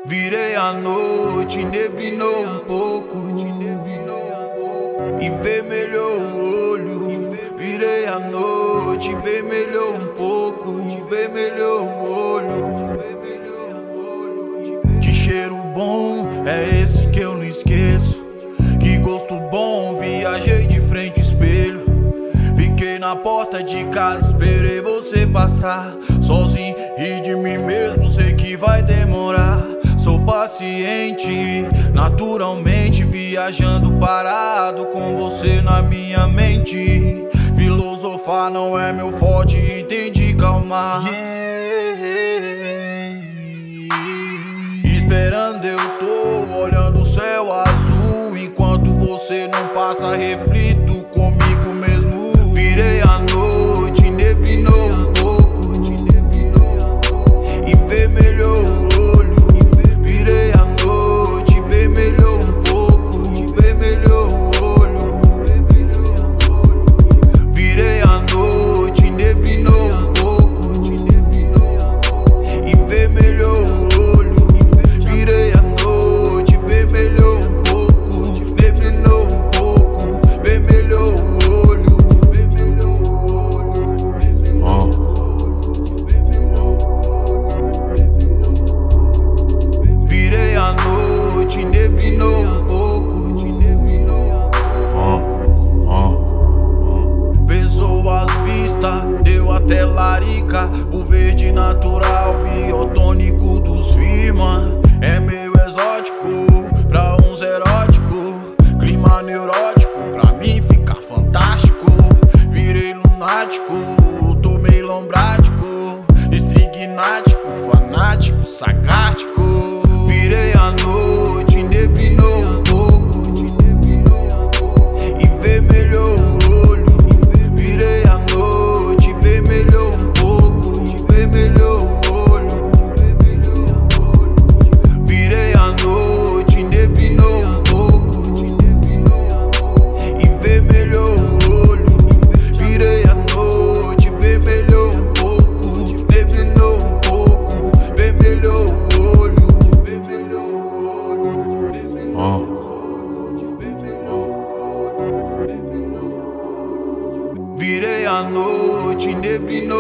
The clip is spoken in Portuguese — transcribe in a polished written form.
Virei a noite, neblinou um pouco e vermelhou o olho. Virei a noite, vermelhou um pouco, vermelhou o olho. Que cheiro bom é esse que eu não esqueço? Que gosto bom, viajei de frente ao espelho. Fiquei na porta de casa, esperei você passar. Sozinho e de mim mesmo, sei que vai demorar. Sou paciente, naturalmente, viajando parado com você na minha mente. Filosofar não é meu forte, entendi calmar. Esperando eu tô, olhando o céu azul. Enquanto você não passa, reflito comigo mesmo. Virei a noite, neblinou um pouco e vermelhou o olho. Virei a noite, vermelhou um pouco, vermelhou o olho. Virei a noite, neblinou um pouco e vermelhou o olho. Virei a noite, vermelhou um pouco, neblinou um pouco, vermelhou o olho. Virei a noite, neblinou um pouco. Pesou as vistas, deu até larica. O verde natural, biotônico dos firma. É meio exótico, pra uns erótico. Clima neurótico, pra mim fica fantástico. Virei lunático, tomei lombrático. Estrignático, fanático, sagártico. Virei a noite, neblinou um pouco e vermelhou o olho. Virei a noite, vermelhou um pouco, vermelhou o olho. Virei a noite, neblinou um pouco e vermelhou o olho. Virei a noite, vermelhou um pouco, neblinou um pouco, vermelhou o olho. Virei a noite, neblinou